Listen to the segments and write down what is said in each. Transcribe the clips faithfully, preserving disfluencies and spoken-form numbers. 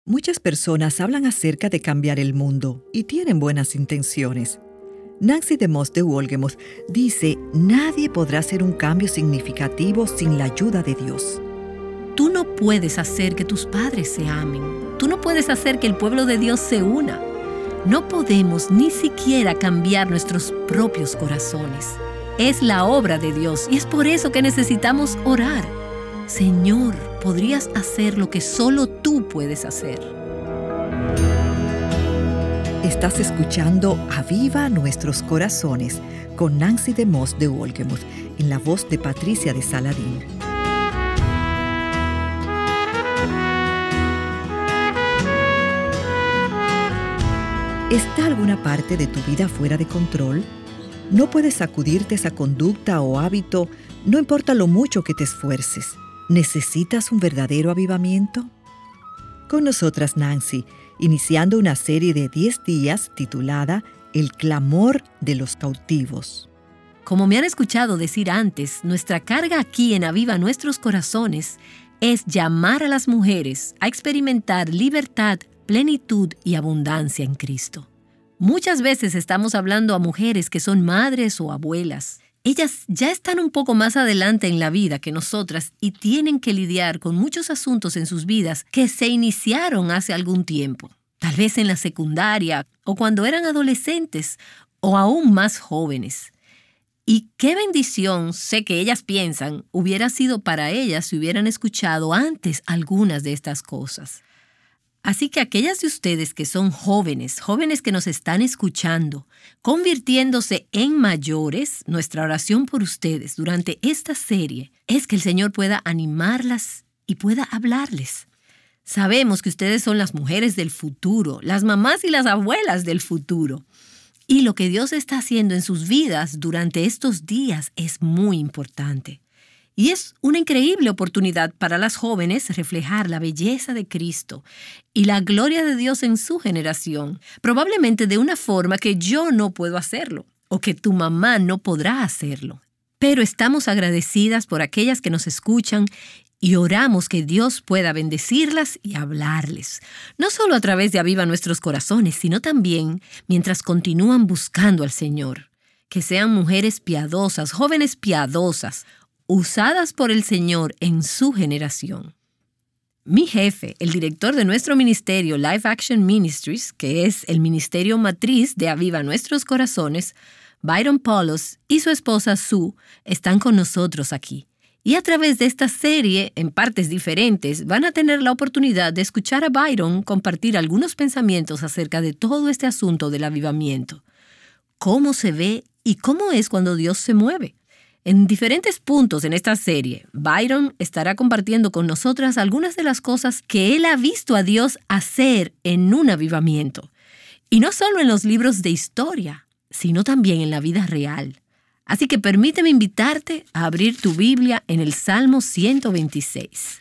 Muchas personas hablan acerca de cambiar el mundo y tienen buenas intenciones. Nancy DeMoss de Wolgemuth dice, nadie podrá hacer un cambio significativo sin la ayuda de Dios. Tú no puedes hacer que tus padres se amen. Tú no puedes hacer que el pueblo de Dios se una. No podemos ni siquiera cambiar nuestros propios corazones. Es la obra de Dios y es por eso que necesitamos orar. Señor, ¿podrías hacer lo que solo tú puedes hacer? Estás escuchando Aviva Nuestros Corazones con Nancy DeMoss de Wolgemuth en la voz de Patricia de Saladín. ¿Está alguna parte de tu vida fuera de control? ¿No puedes sacudirte esa conducta o hábito? No importa lo mucho que te esfuerces. ¿Necesitas un verdadero avivamiento? Con nosotras Nancy, iniciando una serie de diez días titulada El clamor de los cautivos. Como me han escuchado decir antes, nuestra carga aquí en Aviva Nuestros Corazones es llamar a las mujeres a experimentar libertad, plenitud y abundancia en Cristo. Muchas veces estamos hablando a mujeres que son madres o abuelas. Ellas ya están un poco más adelante en la vida que nosotras y tienen que lidiar con muchos asuntos en sus vidas que se iniciaron hace algún tiempo. Tal vez en la secundaria o cuando eran adolescentes o aún más jóvenes. Y qué bendición, sé que ellas piensan, hubiera sido para ellas si hubieran escuchado antes algunas de estas cosas. Así que aquellas de ustedes que son jóvenes, jóvenes que nos están escuchando, convirtiéndose en mayores, nuestra oración por ustedes durante esta serie es que el Señor pueda animarlas y pueda hablarles. Sabemos que ustedes son las mujeres del futuro, las mamás y las abuelas del futuro. Y lo que Dios está haciendo en sus vidas durante estos días es muy importante. Y es una increíble oportunidad para las jóvenes reflejar la belleza de Cristo y la gloria de Dios en su generación, probablemente de una forma que yo no puedo hacerlo o que tu mamá no podrá hacerlo. Pero estamos agradecidas por aquellas que nos escuchan y oramos que Dios pueda bendecirlas y hablarles, no solo a través de Aviva Nuestros Corazones, sino también mientras continúan buscando al Señor. Que sean mujeres piadosas, jóvenes piadosas, usadas por el Señor en su generación. Mi jefe, el director de nuestro ministerio Life Action Ministries, que es el ministerio matriz de Aviva Nuestros Corazones, Byron Paulos y su esposa Sue están con nosotros aquí. Y a través de esta serie, en partes diferentes, van a tener la oportunidad de escuchar a Byron compartir algunos pensamientos acerca de todo este asunto del avivamiento. Cómo se ve y cómo es cuando Dios se mueve. En diferentes puntos en esta serie, Byron estará compartiendo con nosotras algunas de las cosas que él ha visto a Dios hacer en un avivamiento. Y no solo en los libros de historia, sino también en la vida real. Así que permíteme invitarte a abrir tu Biblia en el Salmo ciento veintiséis.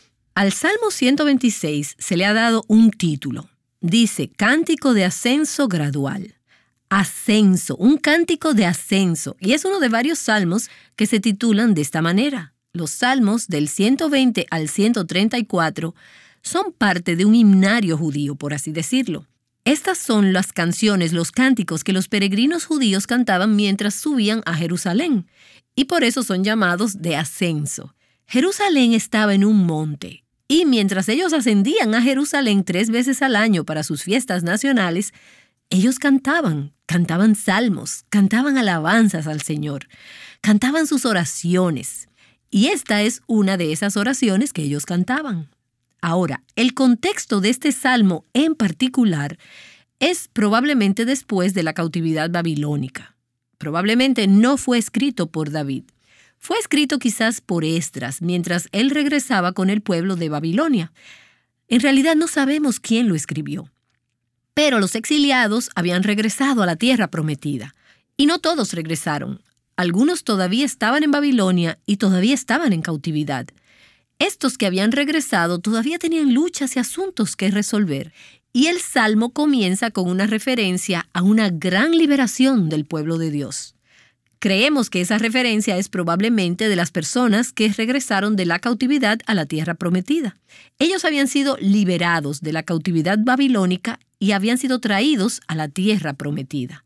Al Salmo ciento veintiséis se le ha dado un título. Dice, Cántico de Ascenso Gradual. Ascenso, un cántico de ascenso. Y es uno de varios salmos que se titulan de esta manera. Los salmos del ciento veinte al ciento treinta y cuatro son parte de un himnario judío, por así decirlo. Estas son las canciones, los cánticos que los peregrinos judíos cantaban mientras subían a Jerusalén. Y por eso son llamados de ascenso. Jerusalén estaba en un monte. Y mientras ellos ascendían a Jerusalén tres veces al año para sus fiestas nacionales, ellos cantaban, cantaban salmos, cantaban alabanzas al Señor, cantaban sus oraciones. Y esta es una de esas oraciones que ellos cantaban. Ahora, el contexto de este salmo en particular es probablemente después de la cautividad babilónica. Probablemente no fue escrito por David. Fue escrito quizás por Esdras mientras él regresaba con el pueblo de Babilonia. En realidad no sabemos quién lo escribió. Pero los exiliados habían regresado a la tierra prometida. Y no todos regresaron. Algunos todavía estaban en Babilonia y todavía estaban en cautividad. Estos que habían regresado todavía tenían luchas y asuntos que resolver. Y el Salmo comienza con una referencia a una gran liberación del pueblo de Dios. Creemos que esa referencia es probablemente de las personas que regresaron de la cautividad a la tierra prometida. Ellos habían sido liberados de la cautividad babilónica y habían sido traídos a la tierra prometida.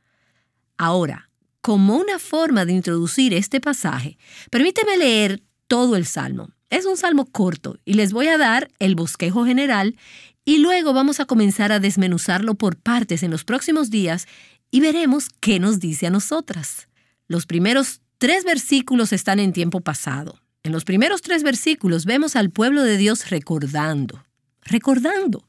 Ahora, como una forma de introducir este pasaje, permíteme leer todo el salmo. Es un salmo corto y les voy a dar el bosquejo general y luego vamos a comenzar a desmenuzarlo por partes en los próximos días y veremos qué nos dice a nosotras. Los primeros tres versículos están en tiempo pasado. En los primeros tres versículos vemos al pueblo de Dios recordando, recordando.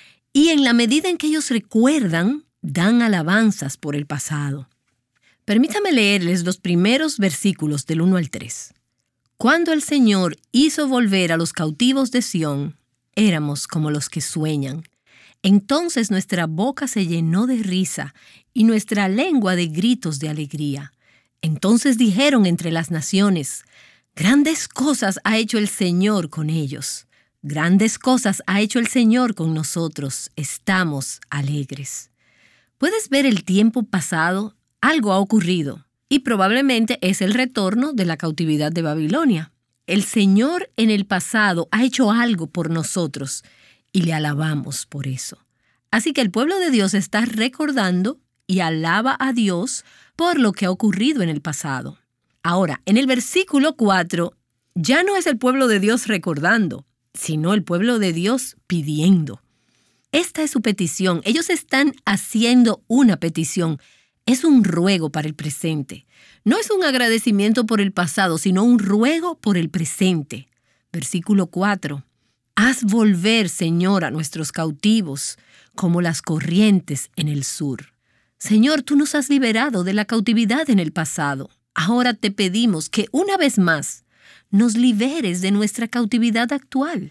Y en la medida en que ellos recuerdan, dan alabanzas por el pasado. Permítame leerles los primeros versículos del uno al tres. Cuando el Señor hizo volver a los cautivos de Sión, éramos como los que sueñan. Entonces nuestra boca se llenó de risa y nuestra lengua de gritos de alegría. Entonces dijeron entre las naciones, grandes cosas ha hecho el Señor con ellos. Grandes cosas ha hecho el Señor con nosotros. Estamos alegres. ¿Puedes ver el tiempo pasado? Algo ha ocurrido. Y probablemente es el retorno de la cautividad de Babilonia. El Señor en el pasado ha hecho algo por nosotros y le alabamos por eso. Así que el pueblo de Dios está recordando y alaba a Dios por lo que ha ocurrido en el pasado. Ahora, en el versículo cuatro, ya no es el pueblo de Dios recordando, sino el pueblo de Dios pidiendo. Esta es su petición. Ellos están haciendo una petición. Es un ruego para el presente. No es un agradecimiento por el pasado, sino un ruego por el presente. Versículo cuatro. Haz volver, Señor, a nuestros cautivos, como las corrientes en el sur. Señor, tú nos has liberado de la cautividad en el pasado. Ahora te pedimos que una vez más nos liberes de nuestra cautividad actual.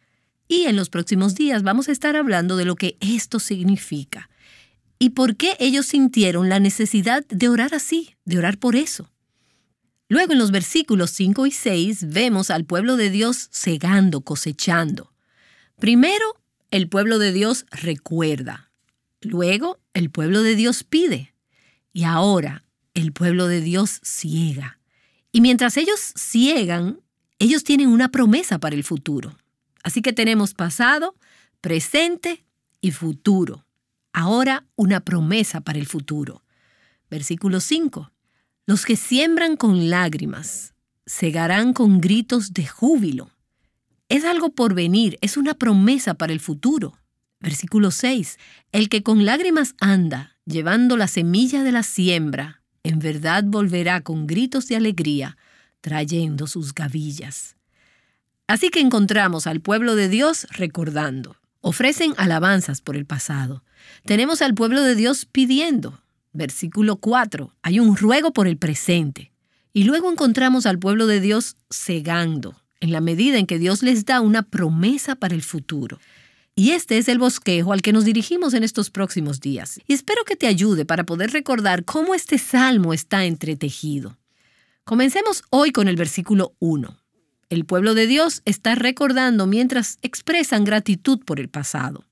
Y en los próximos días vamos a estar hablando de lo que esto significa. ¿Y por qué ellos sintieron la necesidad de orar así, de orar por eso? Luego en los versículos cinco y seis vemos al pueblo de Dios segando, cosechando. Primero, el pueblo de Dios recuerda. Luego, el pueblo de Dios pide. Y ahora, el pueblo de Dios ciega. Y mientras ellos ciegan, ellos tienen una promesa para el futuro. Así que tenemos pasado, presente y futuro. Ahora una promesa para el futuro. Versículo cinco. Los que siembran con lágrimas, segarán con gritos de júbilo. Es algo por venir, es una promesa para el futuro. Versículo seis. El que con lágrimas anda, llevando la semilla de la siembra, en verdad volverá con gritos de alegría, trayendo sus gavillas. Así que encontramos al pueblo de Dios recordando. Ofrecen alabanzas por el pasado. Tenemos al pueblo de Dios pidiendo. Versículo cuatro. Hay un ruego por el presente. Y luego encontramos al pueblo de Dios segando, en la medida en que Dios les da una promesa para el futuro. Y este es el bosquejo al que nos dirigimos en estos próximos días. Y espero que te ayude para poder recordar cómo este salmo está entretejido. Comencemos hoy con el versículo uno. El pueblo de Dios está recordando mientras expresan gratitud por el pasado.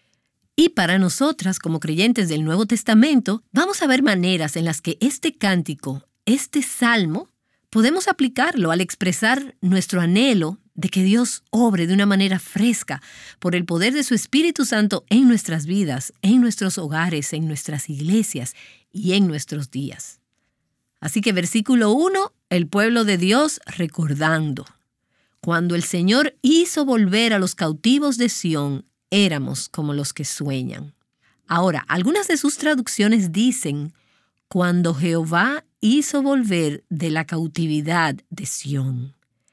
Y para nosotras, como creyentes del Nuevo Testamento, vamos a ver maneras en las que este cántico, este salmo, podemos aplicarlo al expresar nuestro anhelo de que Dios obre de una manera fresca por el poder de su Espíritu Santo en nuestras vidas, en nuestros hogares, en nuestras iglesias y en nuestros días. Así que versículo uno, el pueblo de Dios recordando. Cuando el Señor hizo volver a los cautivos de Sión, éramos como los que sueñan. Ahora, algunas de sus traducciones dicen, cuando Jehová hizo volver de la cautividad de Sión.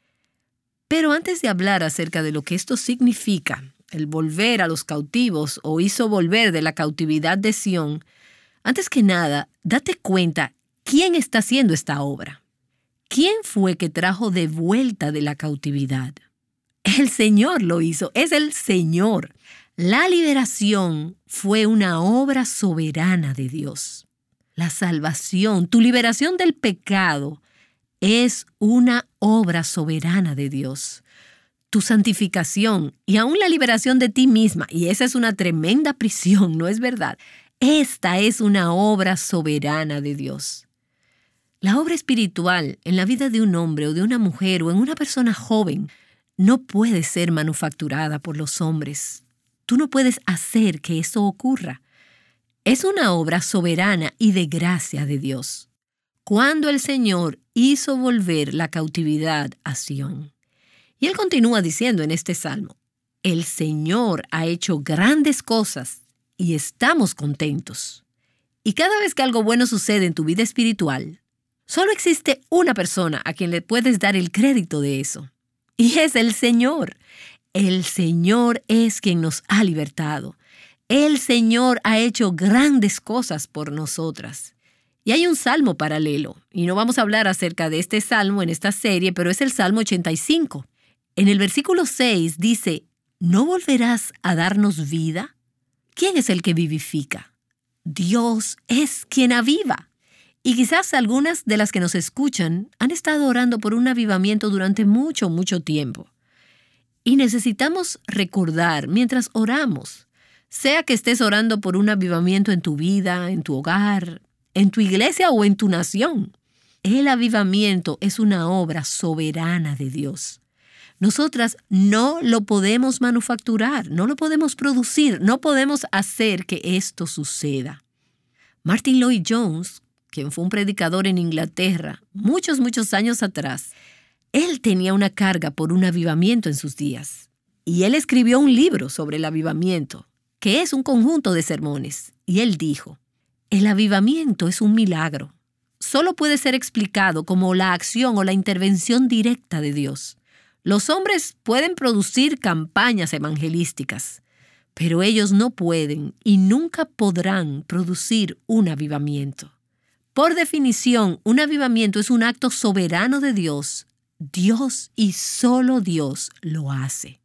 Pero antes de hablar acerca de lo que esto significa, el volver a los cautivos o hizo volver de la cautividad de Sión, antes que nada, date cuenta quién está haciendo esta obra. ¿Quién fue que trajo de vuelta de la cautividad? El Señor lo hizo, es el Señor. La liberación fue una obra soberana de Dios. La salvación, tu liberación del pecado, es una obra soberana de Dios. Tu santificación y aún la liberación de ti misma, y esa es una tremenda prisión, ¿no es verdad? Esta es una obra soberana de Dios. La obra espiritual en la vida de un hombre o de una mujer o en una persona joven no puede ser manufacturada por los hombres. Tú no puedes hacer que eso ocurra. Es una obra soberana y de gracia de Dios. Cuando el Señor hizo volver la cautividad a Sión. Y Él continúa diciendo en este salmo, el Señor ha hecho grandes cosas y estamos contentos. Y cada vez que algo bueno sucede en tu vida espiritual, solo existe una persona a quien le puedes dar el crédito de eso. Y es el Señor. El Señor es quien nos ha libertado. El Señor ha hecho grandes cosas por nosotras. Y hay un salmo paralelo, y no vamos a hablar acerca de este salmo en esta serie, pero es el Salmo ochenta y cinco. En el versículo seis dice, ¿no volverás a darnos vida? ¿Quién es el que vivifica? Dios es quien aviva. Y quizás algunas de las que nos escuchan han estado orando por un avivamiento durante mucho, mucho tiempo. Y necesitamos recordar mientras oramos, sea que estés orando por un avivamiento en tu vida, en tu hogar, en tu iglesia o en tu nación. El avivamiento es una obra soberana de Dios. Nosotras no lo podemos manufacturar, no lo podemos producir, no podemos hacer que esto suceda. Martin Lloyd-Jones, quien fue un predicador en Inglaterra muchos, muchos años atrás, él tenía una carga por un avivamiento en sus días. Y él escribió un libro sobre el avivamiento, que es un conjunto de sermones. Y él dijo, el avivamiento es un milagro. Solo puede ser explicado como la acción o la intervención directa de Dios. Los hombres pueden producir campañas evangelísticas, pero ellos no pueden y nunca podrán producir un avivamiento. Por definición, un avivamiento es un acto soberano de Dios. Dios y solo Dios lo hace.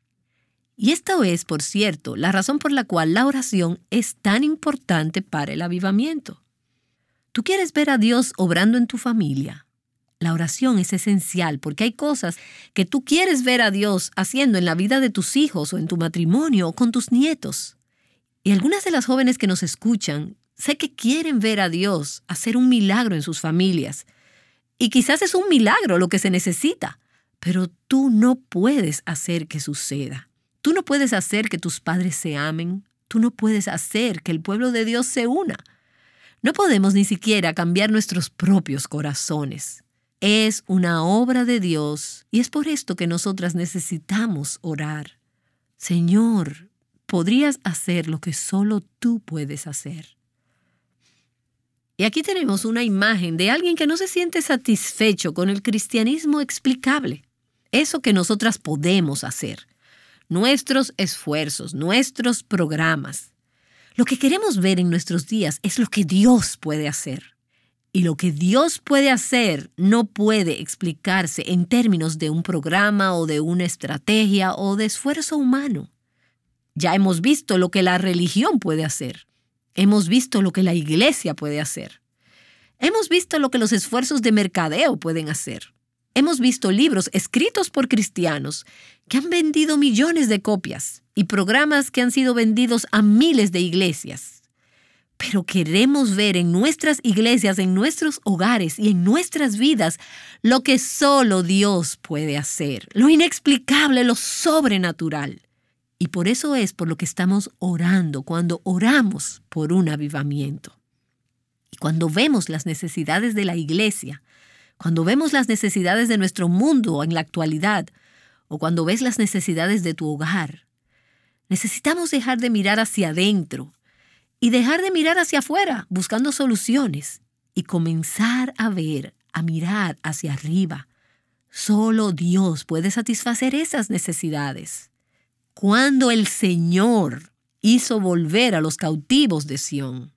Y esto es, por cierto, la razón por la cual la oración es tan importante para el avivamiento. ¿Tú quieres ver a Dios obrando en tu familia? La oración es esencial porque hay cosas que tú quieres ver a Dios haciendo en la vida de tus hijos o en tu matrimonio o con tus nietos. Y algunas de las jóvenes que nos escuchan, sé que quieren ver a Dios hacer un milagro en sus familias. Y quizás es un milagro lo que se necesita, pero tú no puedes hacer que suceda. Tú no puedes hacer que tus padres se amen. Tú no puedes hacer que el pueblo de Dios se una. No podemos ni siquiera cambiar nuestros propios corazones. Es una obra de Dios y es por esto que nosotras necesitamos orar. Señor, podrías hacer lo que solo tú puedes hacer. Y aquí tenemos una imagen de alguien que no se siente satisfecho con el cristianismo explicable. Eso que nosotras podemos hacer. Nuestros esfuerzos, nuestros programas. Lo que queremos ver en nuestros días es lo que Dios puede hacer. Y lo que Dios puede hacer no puede explicarse en términos de un programa o de una estrategia o de esfuerzo humano. Ya hemos visto lo que la religión puede hacer. Hemos visto lo que la iglesia puede hacer. Hemos visto lo que los esfuerzos de mercadeo pueden hacer. Hemos visto libros escritos por cristianos que han vendido millones de copias y programas que han sido vendidos a miles de iglesias. Pero queremos ver en nuestras iglesias, en nuestros hogares y en nuestras vidas lo que solo Dios puede hacer, lo inexplicable, lo sobrenatural. Y por eso es por lo que estamos orando cuando oramos por un avivamiento. Y cuando vemos las necesidades de la iglesia, cuando vemos las necesidades de nuestro mundo en la actualidad, o cuando ves las necesidades de tu hogar, necesitamos dejar de mirar hacia adentro y dejar de mirar hacia afuera buscando soluciones y comenzar a ver, a mirar hacia arriba. Solo Dios puede satisfacer esas necesidades. Cuando el Señor hizo volver a los cautivos de Sión,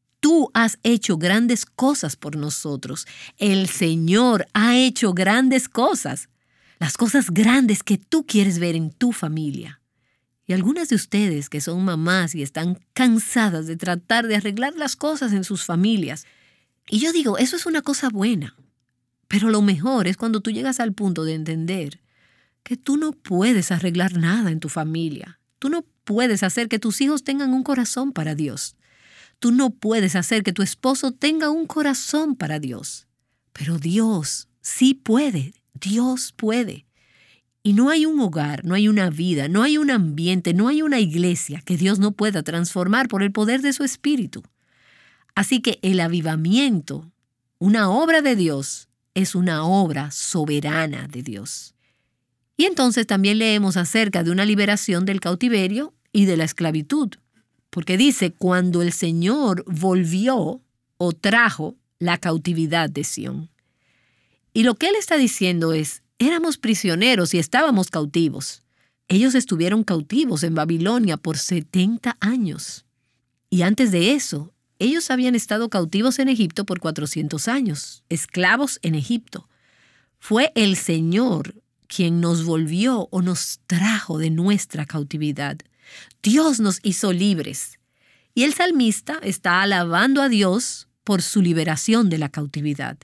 tú has hecho grandes cosas por nosotros. El Señor ha hecho grandes cosas. Las cosas grandes que tú quieres ver en tu familia. Y algunas de ustedes que son mamás y están cansadas de tratar de arreglar las cosas en sus familias. Y yo digo, eso es una cosa buena. Pero lo mejor es cuando tú llegas al punto de entender que tú no puedes arreglar nada en tu familia. Tú no puedes hacer que tus hijos tengan un corazón para Dios. Tú no puedes hacer que tu esposo tenga un corazón para Dios. Pero Dios sí puede, Dios puede. Y no hay un hogar, no hay una vida, no hay un ambiente, no hay una iglesia que Dios no pueda transformar por el poder de su Espíritu. Así que el avivamiento, una obra de Dios, es una obra soberana de Dios. Y entonces también leemos acerca de una liberación del cautiverio y de la esclavitud, porque dice, cuando el Señor volvió o trajo la cautividad de Sión. Y lo que él está diciendo es, éramos prisioneros y estábamos cautivos. Ellos estuvieron cautivos en Babilonia por setenta años. Y antes de eso, ellos habían estado cautivos en Egipto por cuatrocientos años, esclavos en Egipto. Fue el Señor quien nos volvió o nos trajo de nuestra cautividad. Dios nos hizo libres. Y el salmista está alabando a Dios por su liberación de la cautividad.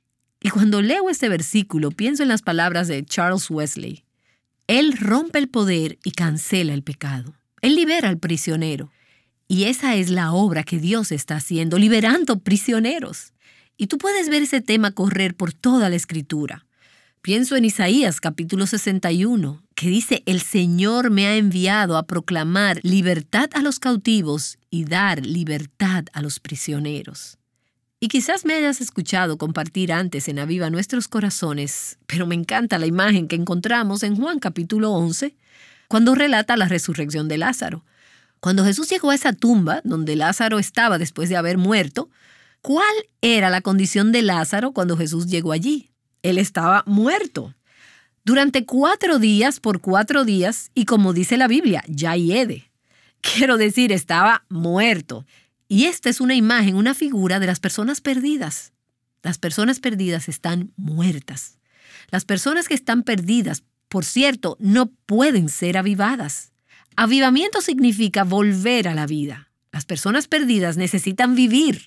Y cuando leo este versículo, pienso en las palabras de Charles Wesley. Él rompe el poder y cancela el pecado. Él libera al prisionero. Y esa es la obra que Dios está haciendo, liberando prisioneros. Y tú puedes ver ese tema correr por toda la Escritura. Pienso en Isaías capítulo sesenta y uno, que dice, el Señor me ha enviado a proclamar libertad a los cautivos y dar libertad a los prisioneros. Y quizás me hayas escuchado compartir antes en Aviva Nuestros Corazones, pero me encanta la imagen que encontramos en Juan capítulo once, cuando relata la resurrección de Lázaro. Cuando Jesús llegó a esa tumba donde Lázaro estaba después de haber muerto, ¿cuál era la condición de Lázaro cuando Jesús llegó allí? Él estaba muerto. Durante cuatro días por cuatro días, y como dice la Biblia, ya hiede. Quiero decir, estaba muerto. Y esta es una imagen, una figura de las personas perdidas. Las personas perdidas están muertas. Las personas que están perdidas, por cierto, no pueden ser avivadas. Avivamiento significa volver a la vida. Las personas perdidas necesitan vivir.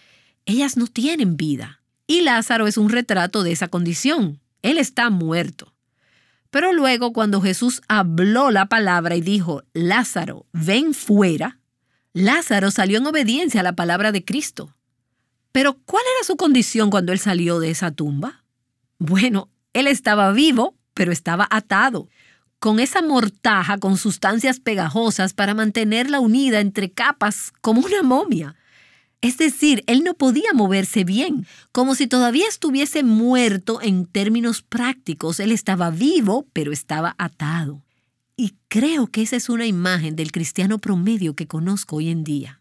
Ellas no tienen vida. Y Lázaro es un retrato de esa condición. Él está muerto. Pero luego, cuando Jesús habló la palabra y dijo, Lázaro, ven fuera, Lázaro salió en obediencia a la palabra de Cristo. Pero, ¿cuál era su condición cuando él salió de esa tumba? Bueno, él estaba vivo, pero estaba atado, con esa mortaja con sustancias pegajosas para mantenerla unida entre capas como una momia. Es decir, él no podía moverse bien, como si todavía estuviese muerto en términos prácticos. Él estaba vivo, pero estaba atado. Y creo que esa es una imagen del cristiano promedio que conozco hoy en día.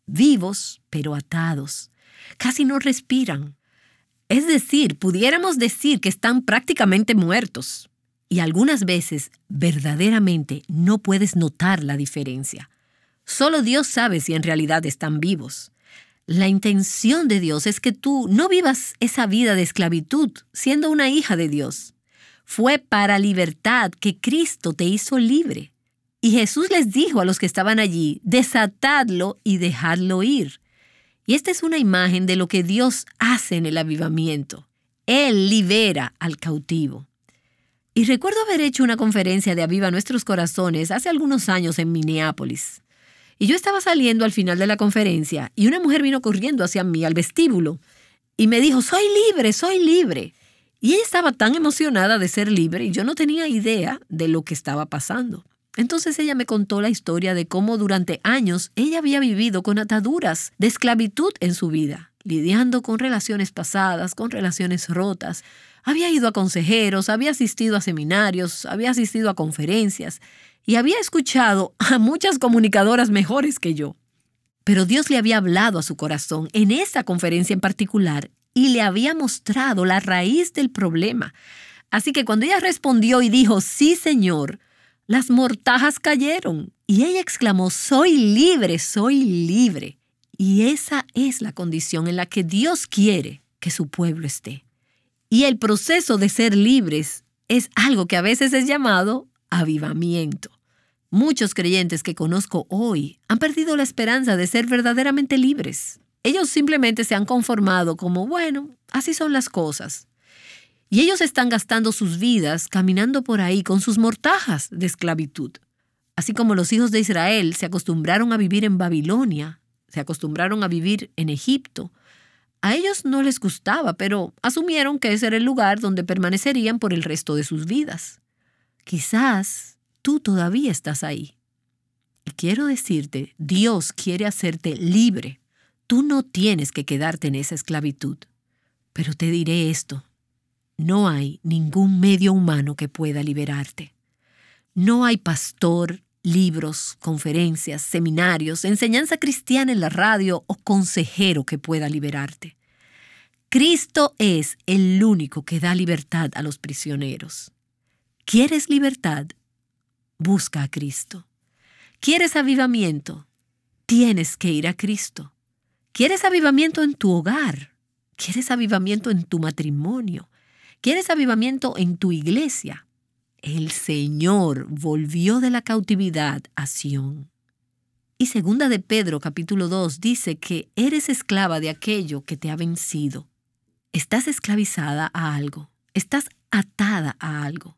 Vivos, pero atados. Casi no respiran. Es decir, pudiéramos decir que están prácticamente muertos. Y algunas veces, verdaderamente, no puedes notar la diferencia. Solo Dios sabe si en realidad están vivos. La intención de Dios es que tú no vivas esa vida de esclavitud siendo una hija de Dios. Fue para libertad que Cristo te hizo libre. Y Jesús les dijo a los que estaban allí, desatadlo y dejadlo ir. Y esta es una imagen de lo que Dios hace en el avivamiento. Él libera al cautivo. Y recuerdo haber hecho una conferencia de Aviva Nuestros Corazones hace algunos años en Minneapolis. Y yo estaba saliendo al final de la conferencia y una mujer vino corriendo hacia mí al vestíbulo y me dijo, soy libre, soy libre. Y ella estaba tan emocionada de ser libre y yo no tenía idea de lo que estaba pasando. Entonces ella me contó la historia de cómo durante años ella había vivido con ataduras de esclavitud en su vida, lidiando con relaciones pasadas, con relaciones rotas. Había ido a consejeros, había asistido a seminarios, había asistido a conferencias y había escuchado a muchas comunicadoras mejores que yo. Pero Dios le había hablado a su corazón en esta conferencia en particular y le había mostrado la raíz del problema. Así que cuando ella respondió y dijo, sí, Señor, las mortajas cayeron. Y ella exclamó, soy libre, soy libre. Y esa es la condición en la que Dios quiere que su pueblo esté. Y el proceso de ser libres es algo que a veces es llamado avivamiento. Muchos creyentes que conozco hoy han perdido la esperanza de ser verdaderamente libres. Ellos simplemente se han conformado como, bueno, así son las cosas. Y ellos están gastando sus vidas caminando por ahí con sus mortajas de esclavitud. Así como los hijos de Israel se acostumbraron a vivir en Babilonia, se acostumbraron a vivir en Egipto, A ellos no les gustaba, pero asumieron que ese era el lugar donde permanecerían por el resto de sus vidas. Quizás tú todavía estás ahí. Y quiero decirte, Dios quiere hacerte libre. Tú no tienes que quedarte en esa esclavitud. Pero te diré esto, no hay ningún medio humano que pueda liberarte. No hay pastor, libros, conferencias, seminarios, enseñanza cristiana en la radio o consejero que pueda liberarte. Cristo es el único que da libertad a los prisioneros. ¿Quieres libertad? Busca a Cristo. ¿Quieres avivamiento? Tienes que ir a Cristo. ¿Quieres avivamiento en tu hogar? ¿Quieres avivamiento en tu matrimonio? ¿Quieres avivamiento en tu iglesia? El Señor volvió de la cautividad a Sión. Y segunda de Pedro, capítulo dos, dice que eres esclava de aquello que te ha vencido. Estás esclavizada a algo. Estás atada a algo.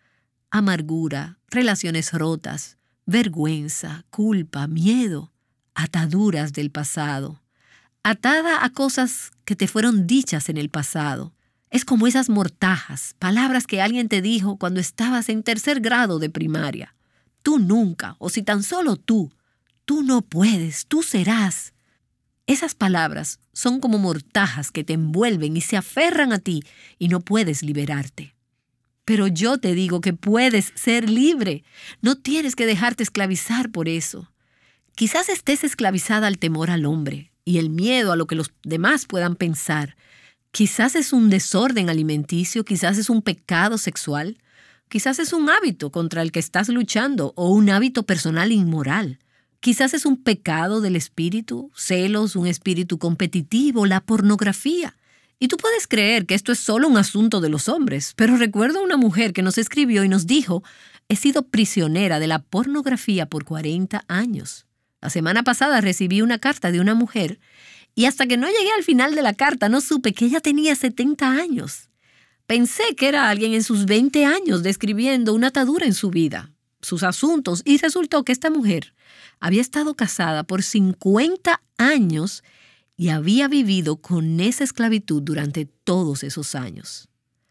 Amargura, relaciones rotas, vergüenza, culpa, miedo, ataduras del pasado. Atada a cosas que te fueron dichas en el pasado. Es como esas mortajas, palabras que alguien te dijo cuando estabas en tercer grado de primaria. Tú nunca, o si tan solo tú, tú no puedes, tú serás. Esas palabras son como mortajas que te envuelven y se aferran a ti y no puedes liberarte. Pero yo te digo que puedes ser libre. No tienes que dejarte esclavizar por eso. Quizás estés esclavizada al temor al hombre y el miedo a lo que los demás puedan pensar. Quizás es un desorden alimenticio, quizás es un pecado sexual, quizás es un hábito contra el que estás luchando o un hábito personal inmoral. Quizás es un pecado del espíritu, celos, un espíritu competitivo, la pornografía. Y tú puedes creer que esto es solo un asunto de los hombres, pero recuerdo a una mujer que nos escribió y nos dijo, he sido prisionera de la pornografía por cuarenta años. La semana pasada recibí una carta de una mujer y hasta que no llegué al final de la carta no supe que ella tenía setenta años. Pensé que era alguien en sus veinte años describiendo una atadura en su vida, sus asuntos, y resultó que esta mujer había estado casada por cincuenta años y había vivido con esa esclavitud durante todos esos años.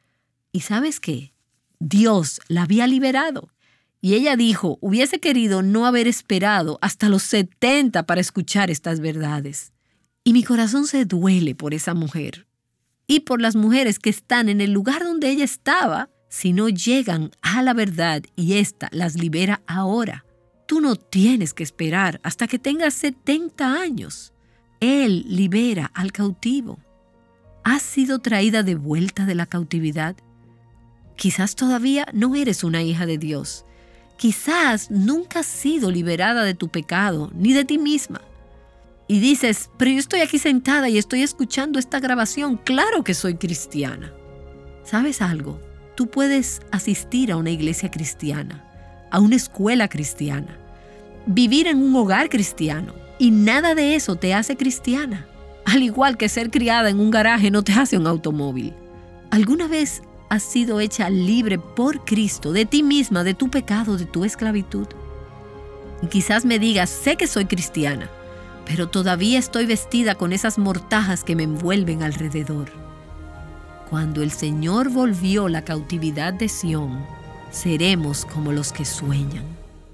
¿Y sabes qué? Dios la había liberado. Y ella dijo, hubiese querido no haber esperado hasta los setenta para escuchar estas verdades. Y mi corazón se duele por esa mujer y por las mujeres que están en el lugar donde ella estaba si no llegan a la verdad y ésta las libera ahora. Tú no tienes que esperar hasta que tengas setenta años. Él libera al cautivo. ¿Has sido traída de vuelta de la cautividad? Quizás todavía no eres una hija de Dios. Quizás nunca has sido liberada de tu pecado ni de ti misma. Y dices, pero yo estoy aquí sentada y estoy escuchando esta grabación. Claro que soy cristiana. ¿Sabes algo? Tú puedes asistir a una iglesia cristiana, a una escuela cristiana, vivir en un hogar cristiano y nada de eso te hace cristiana. Al igual que ser criada en un garaje no te hace un automóvil. ¿Alguna vez has sido hecha libre por Cristo de ti misma, de tu pecado, de tu esclavitud? Y quizás me digas, sé que soy cristiana, pero todavía estoy vestida con esas mortajas que me envuelven alrededor. Cuando el Señor volvió la cautividad de Sión, seremos como los que sueñan.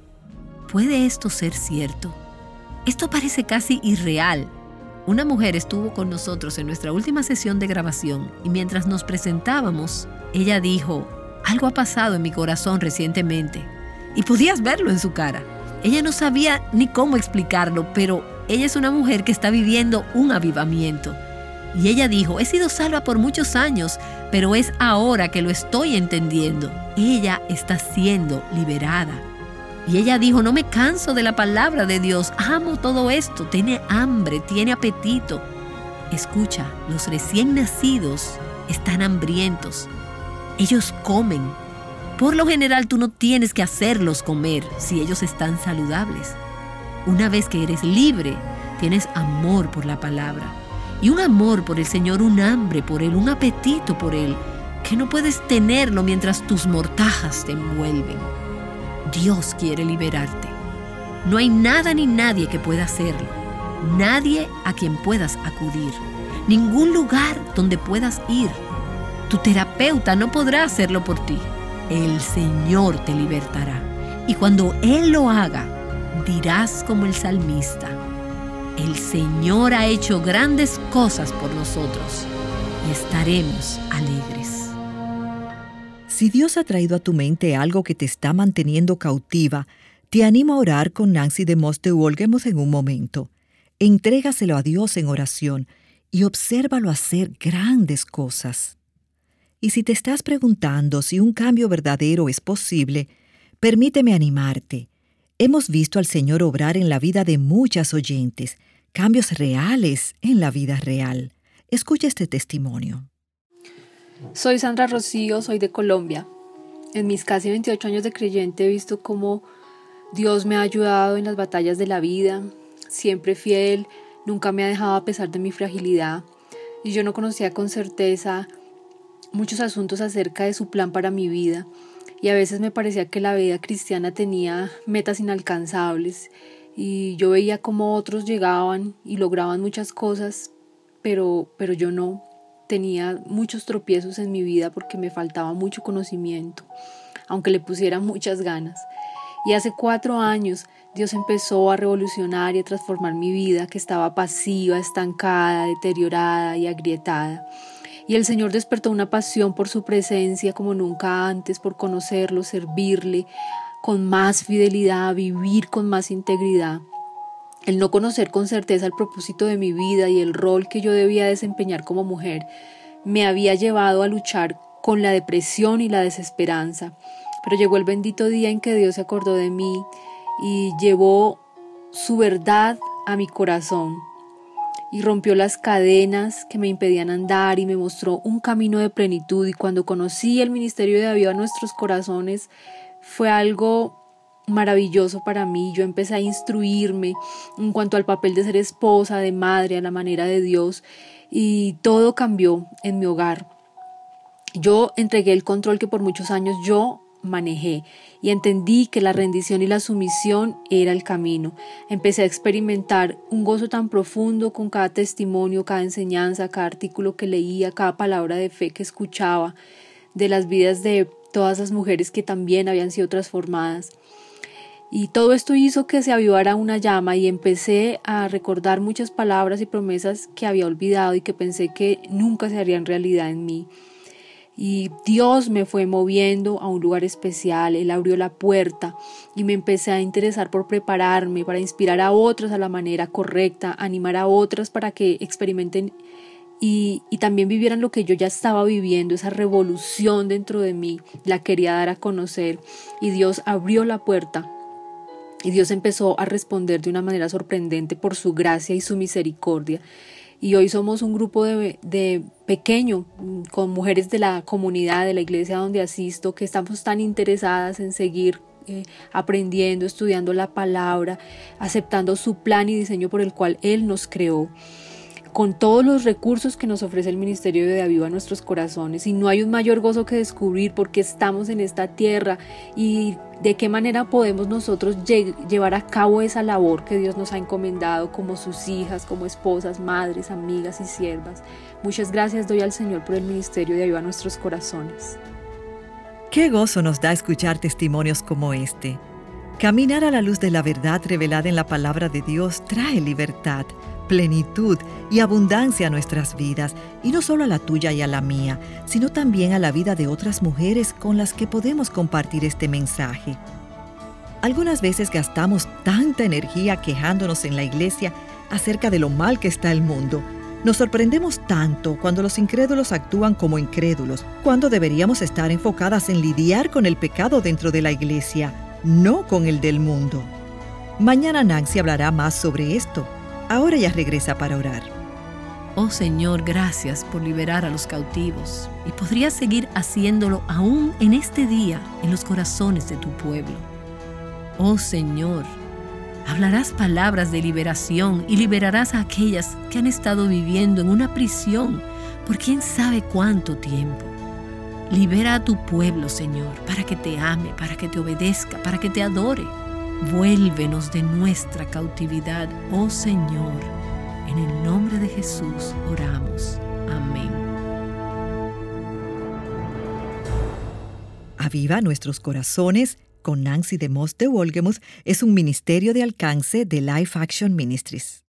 ¿Puede esto ser cierto? Esto parece casi irreal. Una mujer estuvo con nosotros en nuestra última sesión de grabación y mientras nos presentábamos, ella dijo, algo ha pasado en mi corazón recientemente. Y podías verlo en su cara. Ella no sabía ni cómo explicarlo, pero ella es una mujer que está viviendo un avivamiento. Y ella dijo, he sido salva por muchos años, pero es ahora que lo estoy entendiendo. Ella está siendo liberada. Y ella dijo, no me canso de la palabra de Dios, amo todo esto, tiene hambre, tiene apetito. Escucha, los recién nacidos están hambrientos. Ellos comen. Por lo general tú no tienes que hacerlos comer si ellos están saludables. Una vez que eres libre, tienes amor por la palabra. Y un amor por el Señor, un hambre por Él, un apetito por Él, que no puedes tenerlo mientras tus mortajas te envuelven. Dios quiere liberarte. No hay nada ni nadie que pueda hacerlo. Nadie a quien puedas acudir. ningún lugar donde puedas ir. Tu terapeuta no podrá hacerlo por ti. El Señor te libertará. Y cuando Él lo haga, dirás como el salmista: el Señor ha hecho grandes cosas por nosotros y estaremos alegres. Si Dios ha traído a tu mente algo que te está manteniendo cautiva, te animo a orar con Nancy DeMoss de Wolgemuth en un momento. Entrégaselo a Dios en oración y obsérvalo hacer grandes cosas. Y si te estás preguntando si un cambio verdadero es posible, permíteme animarte. Hemos visto al Señor obrar en la vida de muchas oyentes, cambios reales en la vida real. Escucha este testimonio. Soy Sandra Rocío, soy de Colombia. En mis casi veintiocho años de creyente he visto cómo Dios me ha ayudado en las batallas de la vida, siempre fiel, nunca me ha dejado a pesar de mi fragilidad, y yo no conocía con certeza muchos asuntos acerca de su plan para mi vida, y a veces me parecía que la vida cristiana tenía metas inalcanzables, y yo veía cómo otros llegaban y lograban muchas cosas, pero, pero yo no. Tenía muchos tropiezos en mi vida porque me faltaba mucho conocimiento, aunque le pusiera muchas ganas. Y hace cuatro años Dios empezó a revolucionar y a transformar mi vida, que estaba pasiva, estancada, deteriorada y agrietada. Y el Señor despertó una pasión por su presencia como nunca antes, por conocerlo, servirle con más fidelidad, vivir con más integridad. El no conocer con certeza el propósito de mi vida y el rol que yo debía desempeñar como mujer me había llevado a luchar con la depresión y la desesperanza. Pero llegó el bendito día en que Dios se acordó de mí y llevó su verdad a mi corazón y rompió las cadenas que me impedían andar y me mostró un camino de plenitud. Y cuando conocí el ministerio de Aviva Nuestros Corazones fue algo maravilloso para mí. Yo empecé a instruirme en cuanto al papel de ser esposa, de madre, a la manera de Dios, y todo cambió en mi hogar. Yo entregué el control que por muchos años yo manejé y entendí que la rendición y la sumisión era el camino. Empecé a experimentar un gozo tan profundo con cada testimonio, cada enseñanza, cada artículo que leía, cada palabra de fe que escuchaba, de las vidas de todas las mujeres que también habían sido transformadas. Y todo esto hizo que se avivara una llama y empecé a recordar muchas palabras y promesas que había olvidado y que pensé que nunca se harían realidad en mí. Y Dios me fue moviendo a un lugar especial. Él abrió la puerta y me empecé a interesar por prepararme, para inspirar a otros a la manera correcta, animar a otras para que experimenten y, y también vivieran lo que yo ya estaba viviendo. Esa revolución dentro de mí la quería dar a conocer y Dios abrió la puerta. Y Dios empezó a responder de una manera sorprendente por su gracia y su misericordia. Y hoy somos un grupo de, de pequeño, con mujeres de la comunidad, de la iglesia donde asisto, que estamos tan interesadas en seguir eh, aprendiendo, estudiando la palabra, aceptando su plan y diseño por el cual Él nos creó, con todos los recursos que nos ofrece el Ministerio de Aviva Nuestros Corazones. Y no hay un mayor gozo que descubrir por qué estamos en esta tierra y de qué manera podemos nosotros lle- llevar a cabo esa labor que Dios nos ha encomendado como sus hijas, como esposas, madres, amigas y siervas. Muchas gracias doy al Señor por el Ministerio de Aviva Nuestros Corazones. Qué gozo nos da escuchar testimonios como este. Caminar a la luz de la verdad revelada en la palabra de Dios trae libertad, plenitud y abundancia a nuestras vidas, y no solo a la tuya y a la mía, sino también a la vida de otras mujeres con las que podemos compartir este mensaje. Algunas veces gastamos tanta energía quejándonos en la iglesia acerca de lo mal que está el mundo. Nos sorprendemos tanto cuando los incrédulos actúan como incrédulos, cuando deberíamos estar enfocadas en lidiar con el pecado dentro de la iglesia, no con el del mundo. Mañana Nancy hablará más sobre esto. Ahora ella regresa para orar. Oh Señor, gracias por liberar a los cautivos y podrías seguir haciéndolo aún en este día en los corazones de tu pueblo. Oh Señor, hablarás palabras de liberación y liberarás a aquellas que han estado viviendo en una prisión por quién sabe cuánto tiempo. Libera a tu pueblo, Señor, para que te ame, para que te obedezca, para que te adore. Vuélvenos de nuestra cautividad, oh Señor, En el nombre de Jesús oramos. Amén. Aviva Nuestros Corazones con Nancy DeMoss de Wolgemuth es un ministerio de alcance de Life Action Ministries.